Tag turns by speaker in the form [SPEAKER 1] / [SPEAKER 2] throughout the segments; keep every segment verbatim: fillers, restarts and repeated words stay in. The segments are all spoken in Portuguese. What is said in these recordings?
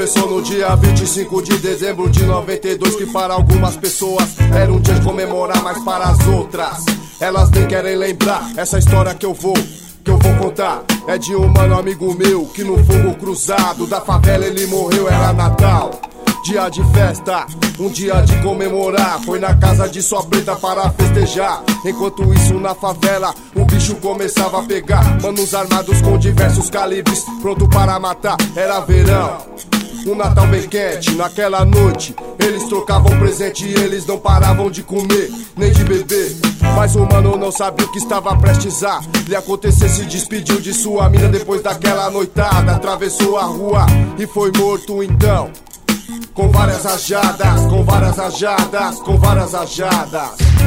[SPEAKER 1] Começou no dia vinte e cinco de dezembro de noventa e dois, que para algumas pessoas era um dia de comemorar, mas para as outras elas nem querem lembrar. Essa história que eu vou, que eu vou contar é de um mano amigo meu que no fogo cruzado da favela ele morreu. Era Natal, dia de festa, um dia de comemorar. Foi na casa de sua preta para festejar. Enquanto isso na favela o bicho começava a pegar. Manos armados com diversos calibres, pronto para matar. Era verão, um Natal bem quente. Naquela noite eles trocavam presente e eles não paravam de comer, nem de beber. Mas o mano não sabia o que estava prestes a lhe acontecer. Se despediu de sua mina depois daquela noitada. Atravessou a rua e foi morto então, com várias rajadas, com várias rajadas, com várias rajadas.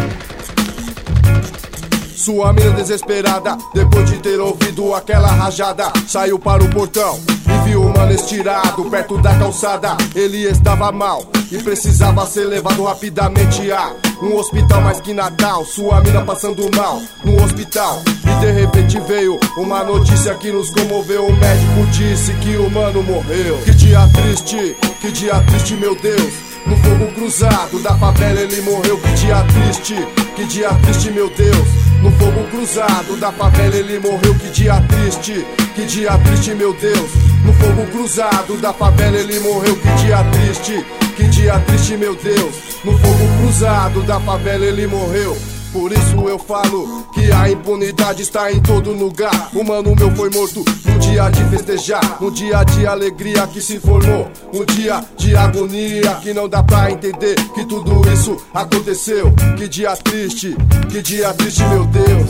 [SPEAKER 1] Sua mina desesperada, depois de ter ouvido aquela rajada, saiu para o portão e viu o mano estirado perto da calçada. Ele estava mal e precisava ser levado rapidamente a um hospital. Mais que Natal, sua mina passando mal no hospital. E de repente veio uma notícia que nos comoveu. O médico disse que o mano morreu. Que dia triste, que dia triste, meu Deus. No fogo cruzado da favela ele morreu. Que dia triste, que dia triste, meu Deus. No fogo cruzado da favela ele morreu. Que dia triste, que dia triste, meu Deus. No fogo cruzado da favela ele morreu. Que dia triste, que dia triste, meu Deus. No fogo cruzado da favela ele morreu. Por isso eu falo que a impunidade está em todo lugar. O mano meu foi morto num dia de festejar, um dia de alegria que se formou, um dia de agonia que não dá pra entender que tudo isso aconteceu. Que dia triste, que dia triste, meu Deus.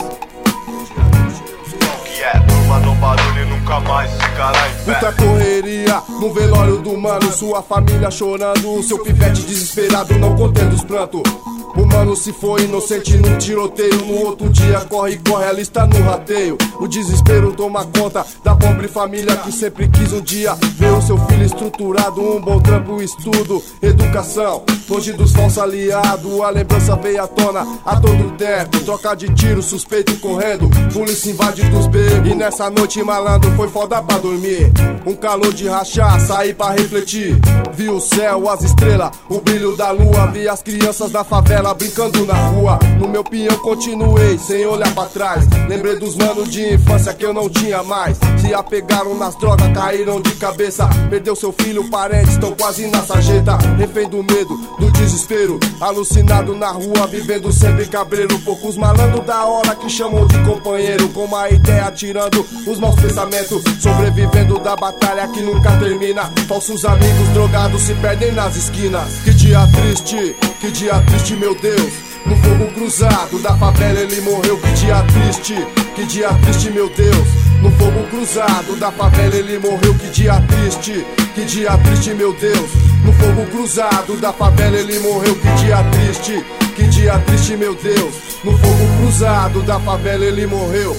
[SPEAKER 2] Que é, turma no barulho e nunca mais ficará em pé.
[SPEAKER 1] Muita correria no velório do mano, sua família chorando, o seu pivete desesperado não contendo os prantos. O mano se foi inocente num tiroteio. No outro dia corre, corre, a lista no rateio. O desespero toma conta da pobre família que sempre quis um dia ver o seu filho estruturado. Um bom trampo, estudo, educação, longe dos falsos aliados. A lembrança veio à tona a todo tempo. Troca de tiro, suspeito correndo, polícia invade dos becos. E nessa noite malandro foi foda pra dormir. Um calor de rachar, saí pra refletir. Vi o céu, as estrelas, o brilho da lua. Vi as crianças da favela brincando na rua. No meu pinhão continuei sem olhar pra trás. Lembrei dos manos de infância que eu não tinha mais. Se apegaram nas drogas, caíram de cabeça. Perdeu seu filho, parentes, estão quase na sarjeta. Refém do medo, do desespero, alucinado na rua, vivendo sempre cabreiro. Poucos malandros da hora que chamam de companheiro, com uma ideia tirando os maus pensamentos, sobrevivendo da batalha que nunca termina. Falsos amigos drogados se perdem nas esquinas. Que dia triste, que dia triste, meu Deus. No fogo cruzado da favela ele morreu. Que dia triste, que dia triste, meu Deus. No fogo cruzado da favela ele morreu. Que dia triste, que dia triste, meu Deus. No fogo cruzado da favela ele morreu. Que dia triste, que dia triste, meu Deus. No fogo cruzado da favela ele morreu.